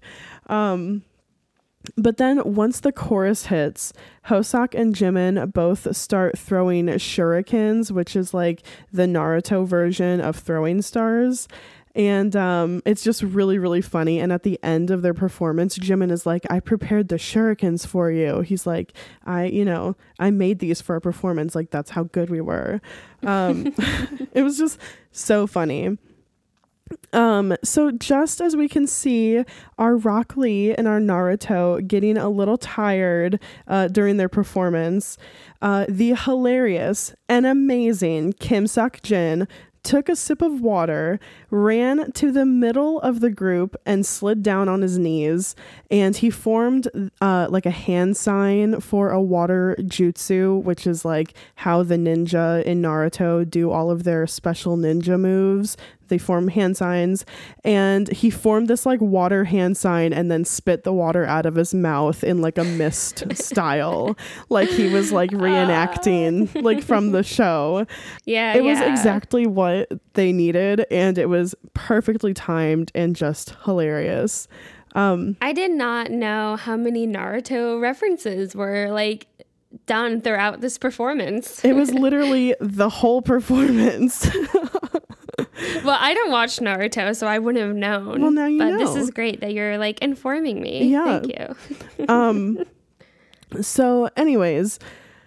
But then once the chorus hits, Hoseok and Jimin both start throwing shurikens, which is like the Naruto version of throwing stars. And it's just really, really funny. And at the end of their performance, Jimin is like, I prepared the shurikens for you. He's like, I made these for a performance. Like, that's how good we were. It was just so funny. So just as we can see our Rock Lee and our Naruto getting a little tired during their performance, the hilarious and amazing Kim Seok-jin took a sip of water, ran to the middle of the group and slid down on his knees, and he formed like a hand sign for a water jutsu, which is like how the ninja in Naruto do all of their special ninja moves. They form hand signs, and he formed this like water hand sign and then spit the water out of his mouth in like a mist style, like he was like reenacting like from the show. Yeah, it was exactly what they needed, and it was perfectly timed and just hilarious. I did not know how many Naruto references were like done throughout this performance. It was literally the whole performance. Well, I don't watch Naruto, so I wouldn't have known. Well, now you know. But this is great that you're like informing me. Yeah. Thank you. So anyways,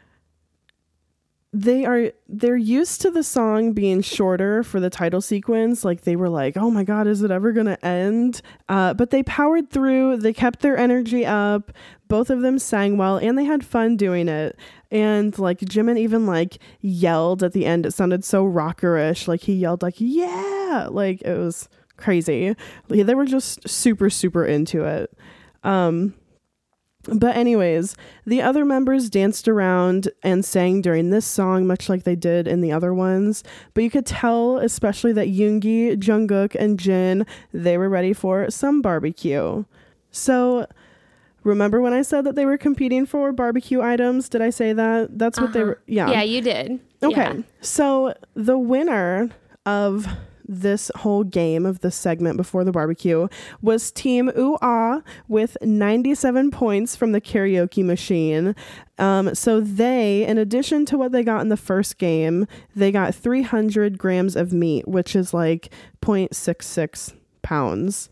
they're used to the song being shorter for the title sequence. Like, they were like, oh my God, is it ever gonna end? But they powered through. They kept their energy up. Both of them sang well, and they had fun doing it. And like Jimin even like yelled at the end. It sounded so rockerish. Like, he yelled like, yeah, like it was crazy. They were just super, super into it. But anyways, the other members danced around and sang during this song, much like they did in the other ones. But you could tell, especially that Yoongi, Jungkook, and Jin, they were ready for some barbecue. So remember when I said that they were competing for barbecue items? Did I say that? That's what they were. Yeah. Yeah, you did. Okay. Yeah. So the winner of this whole game of this segment before the barbecue was Team Ooh Ah with 97 points from the karaoke machine. So they, in addition to what they got in the first game, they got 300 grams of meat, which is like 0.66 pounds.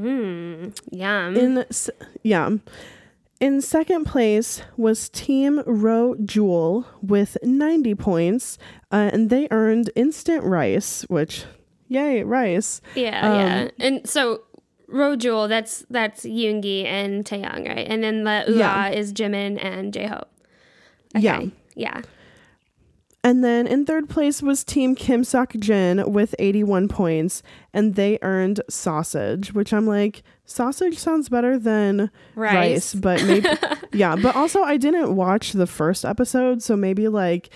Yum. In second place was Team Ro Jewel with 90 points, and they earned instant rice, which, yay, rice. Yeah. And so Rojul, that's Yoongi and Taeyang, right? And then the Ua is Jimin and J-Hope. Okay. Yeah. And then in third place was Team Kim Sok Jin with 81 points, and they earned sausage, which I'm like, sausage sounds better than rice, but maybe, but also I didn't watch the first episode, so maybe like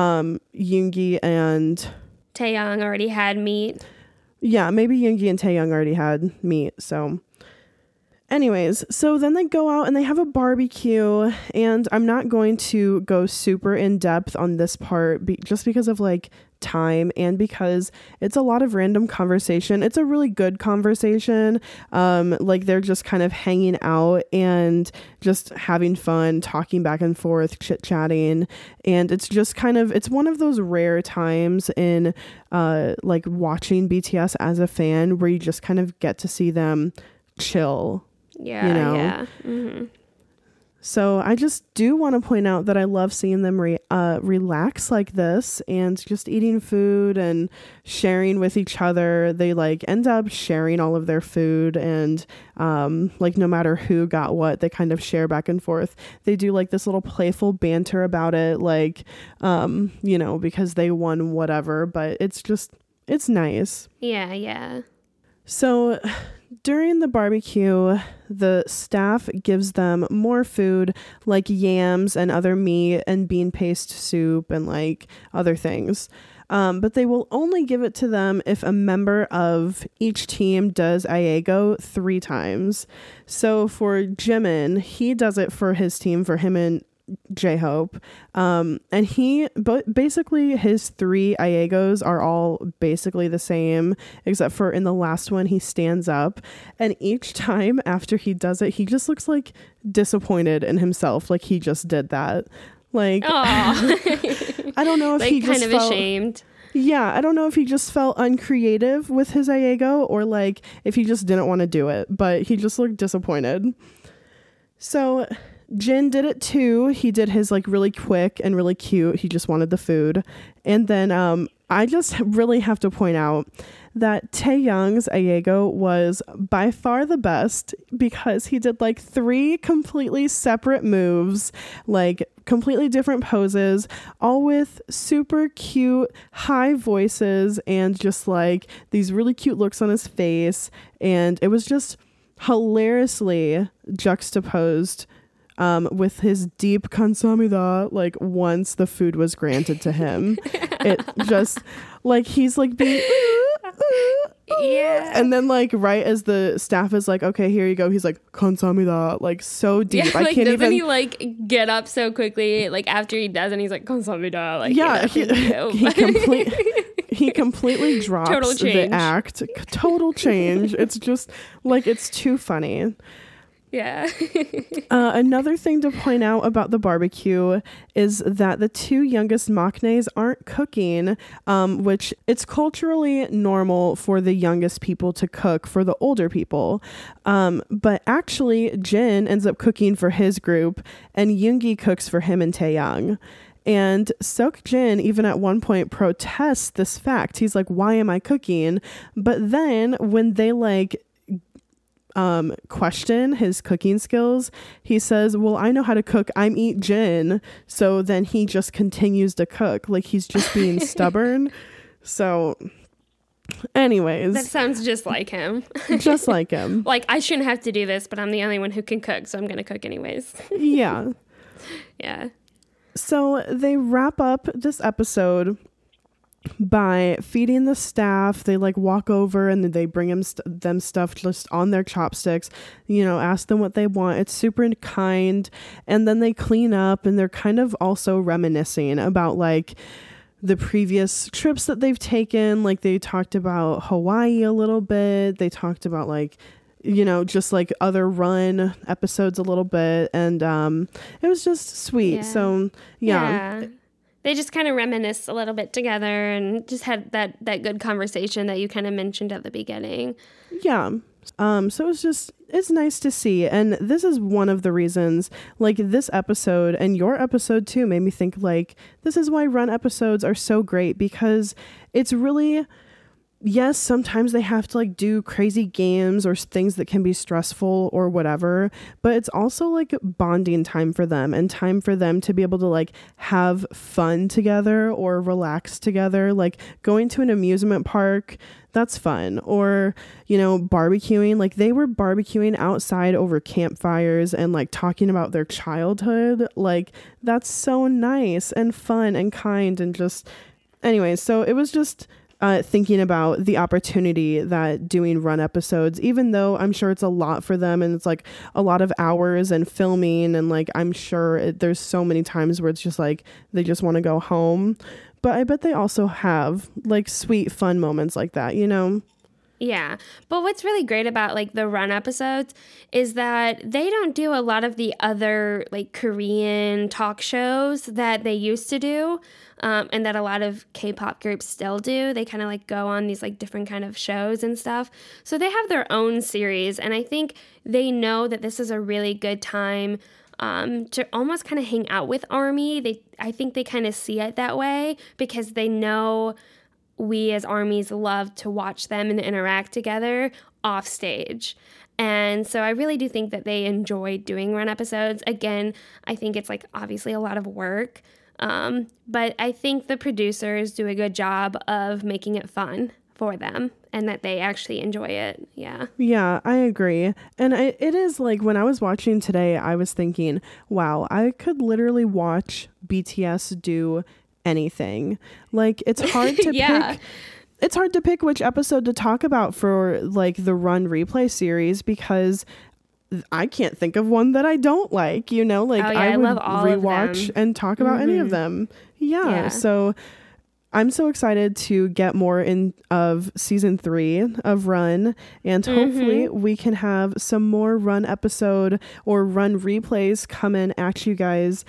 Yoongi and Taeyang already had meat. Yeah, maybe Yoongi and Taeyang already had meat, so... Anyways, so then they go out and they have a barbecue, and I'm not going to go super in depth on this part just because of like time and because it's a lot of random conversation. It's a really good conversation. Like they're just kind of hanging out and just having fun, talking back and forth, chit-chatting, and it's just kind of, it's one of those rare times in like watching BTS as a fan where you just kind of get to see them chill. Yeah, you know? yeah. Mm-hmm. So I just do want to point out that I love seeing them relax like this and just eating food and sharing with each other. They like end up sharing all of their food, and like no matter who got what, they kind of share back and forth. They do like this little playful banter about it, like you know, because they won whatever, but it's nice. Yeah. So during the barbecue, the staff gives them more food like yams and other meat and bean paste soup and like other things. But they will only give it to them if a member of each team does Aego 3 times. So for Jimin, he does it for his team, for him and J-Hope, and basically his 3 Aegos are all basically the same, except for in the last one he stands up, and each time after he does it he just looks like disappointed in himself, like he just did that, like I don't know if like he just kind of felt ashamed. Yeah, I don't know if he just felt uncreative with his Aego or like if he just didn't want to do it, but he just looked disappointed. So Jin did it too. He did his like really quick and really cute. He just wanted the food. And then I just really have to point out that Taeyang's Aego was by far the best because he did like 3 completely separate moves, like completely different poses, all with super cute high voices and just like these really cute looks on his face. And it was just hilariously juxtaposed with his deep 감사합니다, like once the food was granted to him. It just like he's like being yeah, and then like right as the staff is like, okay, here you go, he's like 감사합니다, like so deep. Yeah, I like can't doesn't even he like get up so quickly like after he does and he's like 감사합니다, like yeah, he completely drops total change. The act. Total change. It's just like it's too funny. Yeah. Another thing to point out about the barbecue is that the 2 youngest maknaes aren't cooking, which it's culturally normal for the youngest people to cook for the older people. But actually, Jin ends up cooking for his group, and Yoongi cooks for him and Taeyang. And Seokjin even at one point protests this fact. He's like, why am I cooking? But then when they like question his cooking skills, he says, well, I know how to cook, I'm eat Jin. So then he just continues to cook, like he's just being stubborn. So Anyways. That sounds just like him. Just like him. Like, I shouldn't have to do this, but I'm the only one who can cook, so I'm going to cook anyways. Yeah. Yeah. So they wrap up this episode by feeding the staff. They like walk over and they bring them stuff just on their chopsticks, you know, ask them what they want. It's super kind. And then they clean up, and they're kind of also reminiscing about like the previous trips that they've taken. Like they talked about Hawaii a little bit. They talked about like, you know, just like other run episodes a little bit. And it was just sweet. Yeah. So yeah. They just kind of reminisce a little bit together and just had that good conversation that you kind of mentioned at the beginning. Yeah. So it's nice to see. And this is one of the reasons, like this episode and your episode too made me think like, this is why run episodes are so great, because it's really, yes, sometimes they have to like do crazy games or things that can be stressful or whatever, but it's also like bonding time for them and time for them to be able to like have fun together or relax together, like going to an amusement park. That's fun. Or, you know, barbecuing. Like they were barbecuing outside over campfires and like talking about their childhood. Like that's so nice and fun and kind and just, anyway, so it was just thinking about the opportunity that doing run episodes, even though I'm sure it's a lot for them and it's like a lot of hours and filming, and like I'm sure there's so many times where it's just like they just want to go home, but I bet they also have like sweet fun moments like that, you know? Yeah. But what's really great about like the run episodes is that they don't do a lot of the other like Korean talk shows that they used to do. And that a lot of K-pop groups still do. They kind of like go on these like different kind of shows and stuff. So they have their own series. And I think they know that this is a really good time to almost kind of hang out with ARMY. I think they kind of see it that way because they know we as ARMYs love to watch them and interact together off stage. And so I really do think that they enjoy doing run episodes. Again, I think it's like obviously a lot of work. But I think the producers do a good job of making it fun for them and that they actually enjoy it. Yeah. Yeah, I agree. And it is like when I was watching today, I was thinking, wow, I could literally watch BTS do anything. Like it's hard to yeah. pick. It's hard to pick which episode to talk about for like the Run Replay series because I can't think of one that I don't like, you know, like I would rewatch and talk about any of them. Yeah. So I'm so excited to get more in of season 3 of Run, and hopefully we can have some more Run episode or Run replays coming at you guys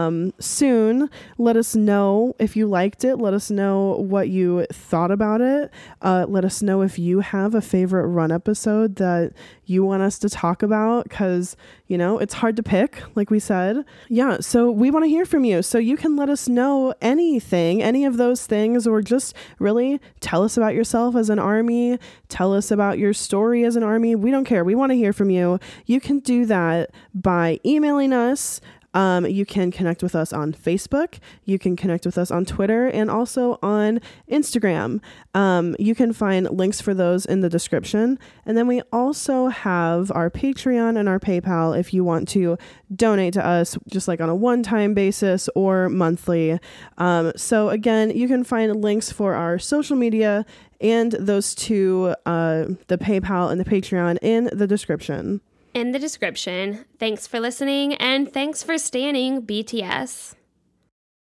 soon. Let us know if you liked it. Let us know what you thought about it. Let us know if you have a favorite Run episode that you want us to talk about, because, you know, it's hard to pick, like we said. Yeah, so we want to hear from you. So you can let us know anything, any of those things, or just really tell us about yourself as an ARMY. Tell us about your story as an ARMY. We don't care. We want to hear from you. You can do that by emailing us. You can connect with us on Facebook. You can connect with us on Twitter and also on Instagram. You can find links for those in the description. And then we also have our Patreon and our PayPal if you want to donate to us just like on a one-time basis or monthly. So again, you can find links for our social media and those two, the PayPal and the Patreon, in the description. In the description. Thanks for listening, and thanks for standing BTS.